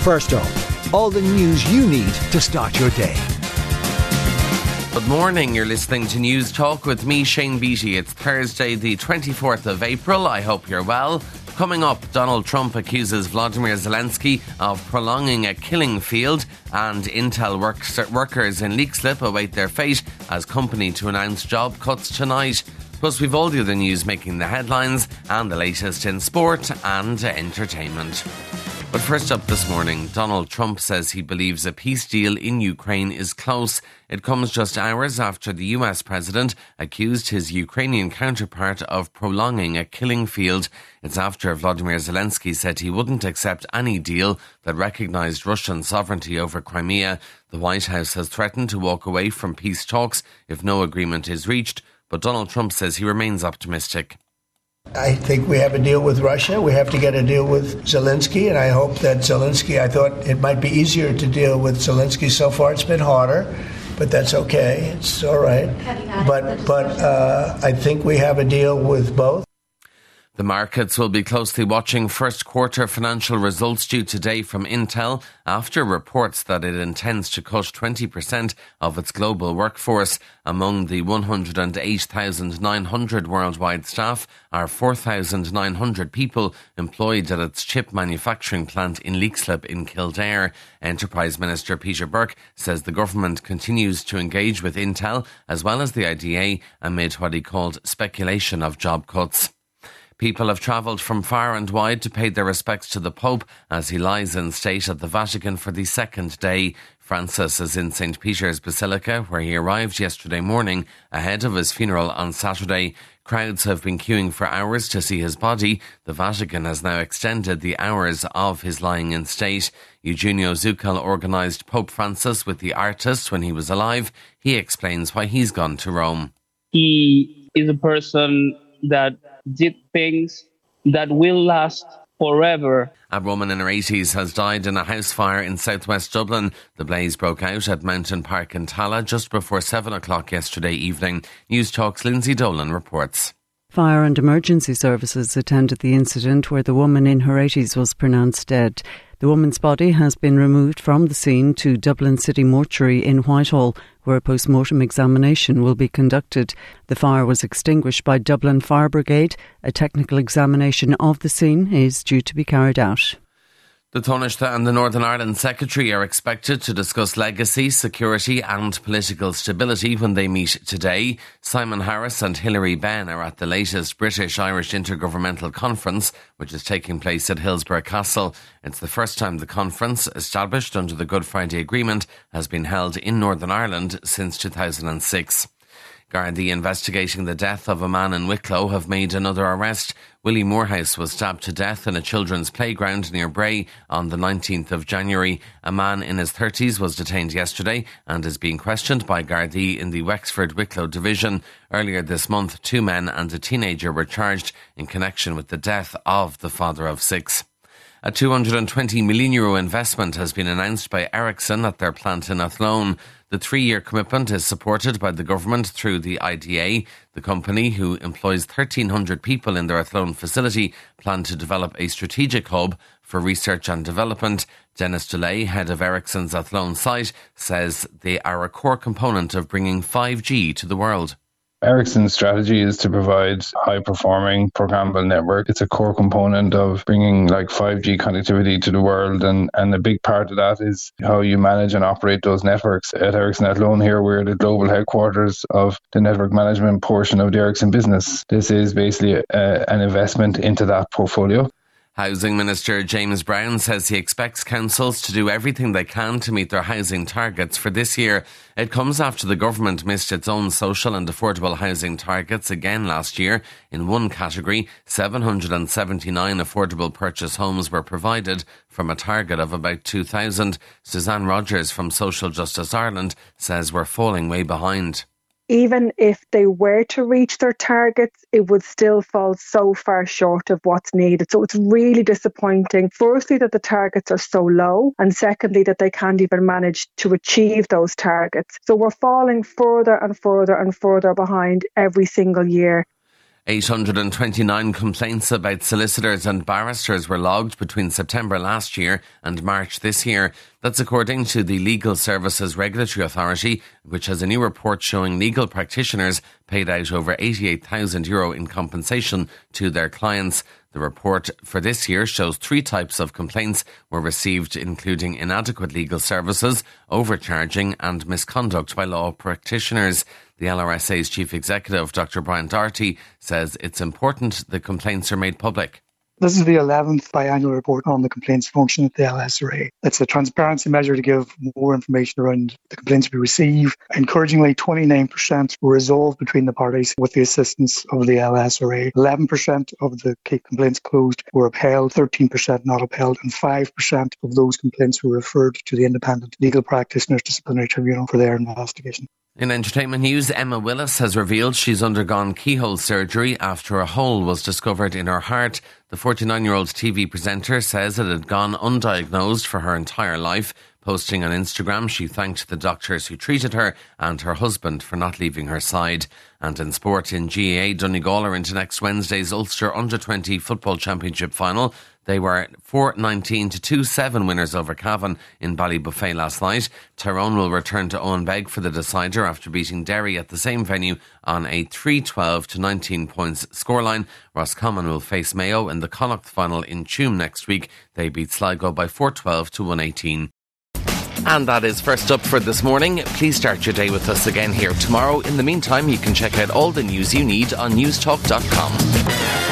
First up, all the news you need to start your day. Good morning, you're listening to News Talk with me, Shane Beattie. It's Thursday the 24th of April. I hope you're well. Coming up, Donald Trump accuses Vladimir Zelensky of prolonging a killing field, and Intel workers in Leixlip await their fate as company to announce job cuts tonight. Plus, we've all the other news making the headlines and the latest in sport and entertainment. But first up this morning, Donald Trump says he believes a peace deal in Ukraine is close. It comes just hours after the US president accused his Ukrainian counterpart of prolonging a killing field. It's after Vladimir Zelensky said he wouldn't accept any deal that recognised Russian sovereignty over Crimea. The White House has threatened to walk away from peace talks if no agreement is reached, but Donald Trump says he remains optimistic. I think we have a deal with Russia. We have to get a deal with Zelensky, and I hope that Zelensky, I thought it might be easier to deal with Zelensky. So far it's been harder, but that's okay. It's all right. But I think we have a deal with both. The markets will be closely watching first quarter financial results due today from Intel after reports that it intends to cut 20% of its global workforce. Among the 108,900 worldwide staff are 4,900 people employed at its chip manufacturing plant in Leixlip in Kildare. Enterprise Minister Peter Burke says the government continues to engage with Intel as well as the IDA amid what he called speculation of job cuts. People have travelled from far and wide to pay their respects to the Pope as he lies in state at the Vatican for the second day. Francis is in St. Peter's Basilica, where he arrived yesterday morning ahead of his funeral on Saturday. Crowds have been queuing for hours to see his body. The Vatican has now extended the hours of his lying in state. Eugenio Zuccalli organised Pope Francis with the artist when he was alive. He explains why he's gone to Rome. He is a person that did things that will last forever. A woman in her 80s has died in a house fire in southwest Dublin. The blaze broke out at Mountain Park in Tala just before 7 o'clock yesterday evening. News Talk's Lindsay Dolan reports. Fire and emergency services attended the incident where the woman in her 80s was pronounced dead. The woman's body has been removed from the scene to Dublin City Mortuary in Whitehall, where a post-mortem examination will be conducted. The fire was extinguished by Dublin Fire Brigade. A technical examination of the scene is due to be carried out. The Taoiseach and the Northern Ireland Secretary are expected to discuss legacy, security and political stability when they meet today. Simon Harris and Hilary Benn are at the latest British-Irish Intergovernmental Conference, which is taking place at Hillsborough Castle. It's the first time the conference, established under the Good Friday Agreement, has been held in Northern Ireland since 2006. Gardaí investigating the death of a man in Wicklow have made another arrest. Willie Morehouse was stabbed to death in a children's playground near Bray on the 19th of January. A man in his 30s was detained yesterday and is being questioned by Gardaí in the Wexford Wicklow division. Earlier this month, 2 men and a teenager were charged in connection with the death of the father of 6. A €220 million investment has been announced by Ericsson at their plant in Athlone. The 3-year commitment is supported by the government through the IDA. The company, who employs 1,300 people in their Athlone facility, plan to develop a strategic hub for research and development. Dennis DeLay, head of Ericsson's Athlone site, says they are a core component of bringing 5G to the world. Ericsson's strategy is to provide high-performing programmable network. It's a core component of bringing 5G connectivity to the world, and a big part of that is how you manage and operate those networks. At Ericsson Athlone here, we're the global headquarters of the network management portion of the Ericsson business. This is basically an investment into that portfolio. Housing Minister James Brown says he expects councils to do everything they can to meet their housing targets for this year. It comes after the government missed its own social and affordable housing targets again last year. In one category, 779 affordable purchase homes were provided from a target of about 2,000. Suzanne Rogers from Social Justice Ireland says we're falling way behind. Even if they were to reach their targets, it would still fall so far short of what's needed. So it's really disappointing, firstly, that the targets are so low, and secondly, that they can't even manage to achieve those targets. So we're falling further and further and further behind every single year. 829 complaints about solicitors and barristers were logged between September last year and March this year. That's according to the Legal Services Regulatory Authority, which has a new report showing legal practitioners paid out over €88,000 in compensation to their clients. The report for this year shows 3 types of complaints were received, including inadequate legal services, overcharging and misconduct by law practitioners. The LRSA's Chief Executive, Dr. Brian Doherty, says it's important the complaints are made public. This is the 11th biannual report on the complaints function at the LSRA. It's a transparency measure to give more information around the complaints we receive. Encouragingly, 29% were resolved between the parties with the assistance of the LSRA. 11% of the complaints closed were upheld, 13% not upheld, and 5% of those complaints were referred to the Independent Legal Practitioners Disciplinary Tribunal for their investigation. In entertainment news, Emma Willis has revealed she's undergone keyhole surgery after a hole was discovered in her heart. The 49-year-old TV presenter says it had gone undiagnosed for her entire life. Posting on Instagram, she thanked the doctors who treated her and her husband for not leaving her side. And in sport, in GAA, Donegal are into next Wednesday's Ulster Under-20 Football Championship final. They were 4-19 to 2-7 winners over Cavan in Ballybuffet last night. Tyrone will return to Owen Begg for the decider after beating Derry at the same venue on a 3-12 to 19 points scoreline. Roscommon will face Mayo in the Connacht final in Tuam next week. They beat Sligo by 4-12 to 118. And that is First Up for this morning. Please start your day with us again here tomorrow. In the meantime, you can check out all the news you need on newstalk.com.